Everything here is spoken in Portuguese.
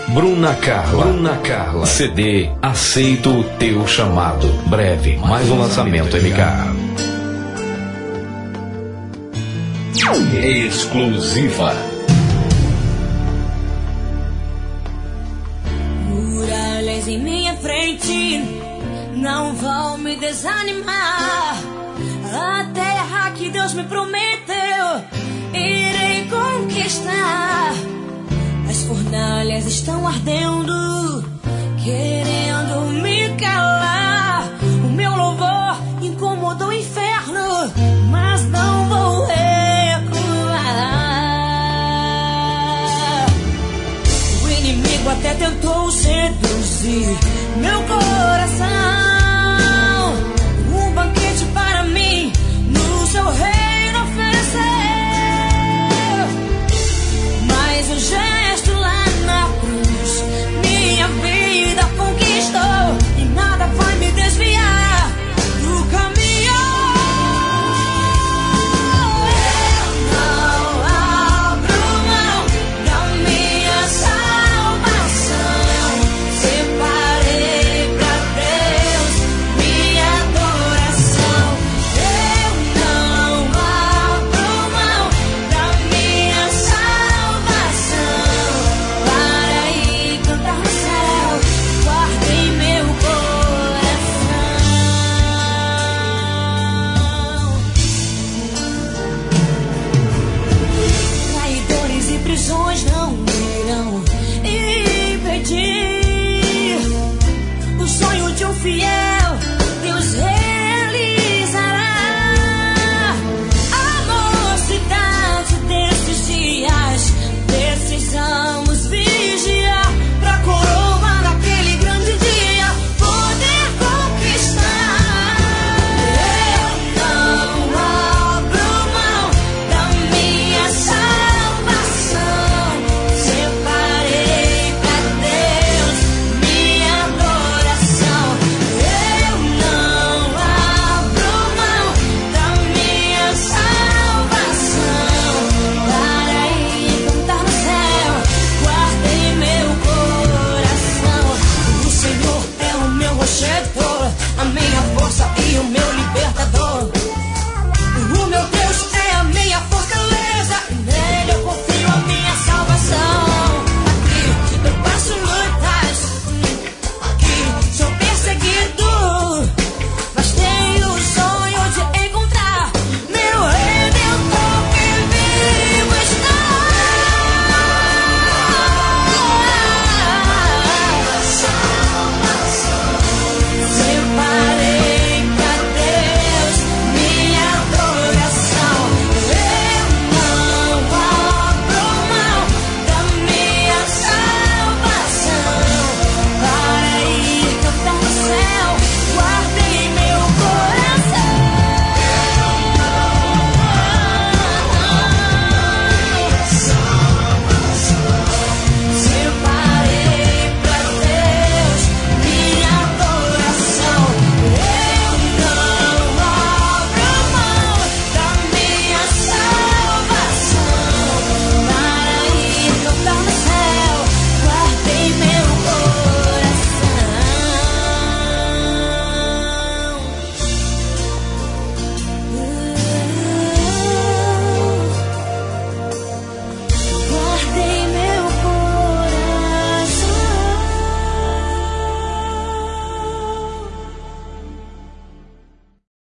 Bruna Carla. CD Aceito o Teu Chamado. Breve, mais um lançamento MK. Exclusiva. Muralhas em minha frente não vão me desanimar. A terra que Deus me prometeu irei conquistar. As fornalhas estão ardendo, querendo me calar. O meu louvor incomodou o inferno, mas não vou recuar. O inimigo até tentou seduzir meu coração.